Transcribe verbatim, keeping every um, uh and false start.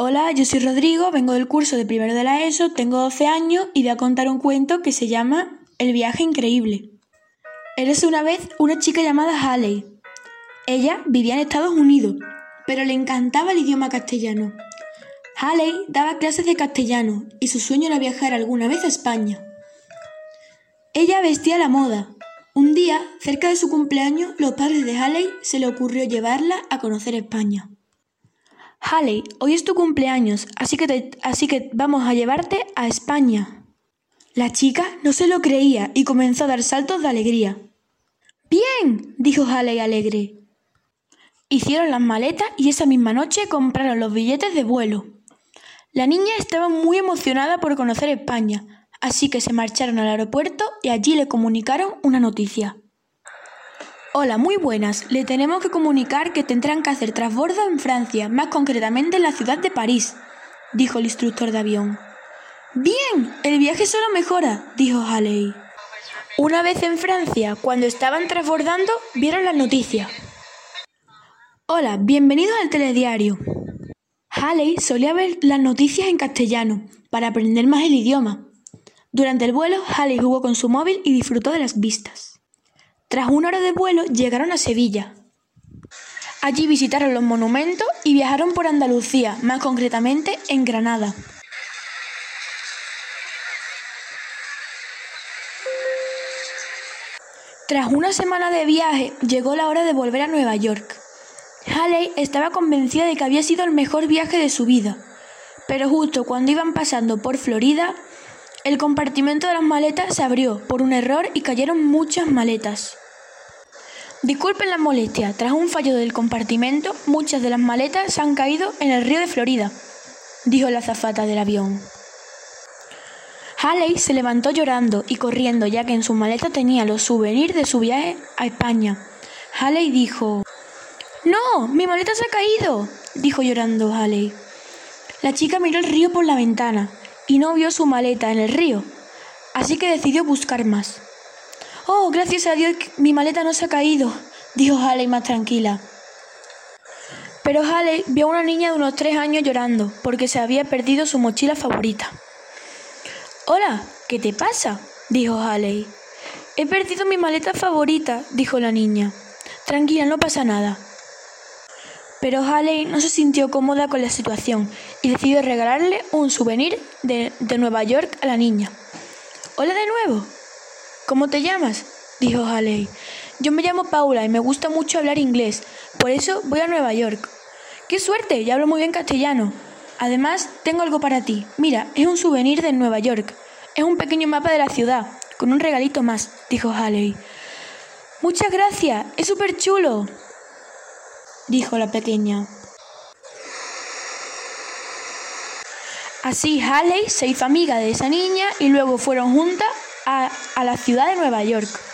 Hola, yo soy Rodrigo, vengo del curso de primero de la ESO, tengo doce años y voy a contar un cuento que se llama El viaje increíble. Érase una vez una chica llamada Haley. Ella vivía en Estados Unidos, pero le encantaba el idioma castellano. Haley daba clases de castellano y su sueño era viajar alguna vez a España. Ella vestía a la moda. Un día, cerca de su cumpleaños, los padres de Haley se le ocurrió llevarla a conocer España. Haley, hoy es tu cumpleaños, así que, te, así que vamos a llevarte a España. La chica no se lo creía y comenzó a dar saltos de alegría. ¡Bien!, dijo Haley alegre. Hicieron las maletas y esa misma noche compraron los billetes de vuelo. La niña estaba muy emocionada por conocer España, así que se marcharon al aeropuerto y allí le comunicaron una noticia. Hola, muy buenas. Le tenemos que comunicar que tendrán que hacer transbordo en Francia, más concretamente en la ciudad de París, dijo el instructor de avión. Bien, el viaje solo mejora, dijo Haley. Una vez en Francia, cuando estaban transbordando, vieron las noticias. Hola, bienvenidos al telediario. Haley solía ver las noticias en castellano, para aprender más el idioma. Durante el vuelo, Haley jugó con su móvil y disfrutó de las vistas. Tras una hora de vuelo, llegaron a Sevilla. Allí visitaron los monumentos y viajaron por Andalucía, más concretamente en Granada. Tras una semana de viaje, llegó la hora de volver a Nueva York. Haley estaba convencida de que había sido el mejor viaje de su vida, pero justo cuando iban pasando por Florida, el compartimento de las maletas se abrió por un error y cayeron muchas maletas. Disculpen la molestia, tras un fallo del compartimento, muchas de las maletas se han caído en el río de Florida, dijo la azafata del avión. Haley se levantó llorando y corriendo, ya que en su maleta tenía los souvenirs de su viaje a España. Haley dijo: ¡No! ¡Mi maleta se ha caído!, dijo llorando Haley. La chica miró el río por la ventana y no vio su maleta en el río, así que decidió buscar más. «Oh, gracias a Dios, mi maleta no se ha caído», dijo Haley más tranquila. Pero Haley vio a una niña de unos tres años llorando porque se había perdido su mochila favorita. «Hola, ¿qué te pasa?», dijo Haley. «He perdido mi maleta favorita», dijo la niña. «Tranquila, no pasa nada». Pero Haley no se sintió cómoda con la situación y decidió regalarle un souvenir de, de Nueva York a la niña. «Hola de nuevo. ¿Cómo te llamas?», dijo Haley. «Yo me llamo Paula y me gusta mucho hablar inglés, por eso voy a Nueva York». «¡Qué suerte! Ya hablo muy bien castellano. Además, tengo algo para ti. Mira, es un souvenir de Nueva York. Es un pequeño mapa de la ciudad, con un regalito más», dijo Haley. «¡Muchas gracias! ¡Es súper chulo!», dijo la pequeña. Así Haley se hizo amiga de esa niña y luego fueron juntas a, a la ciudad de Nueva York.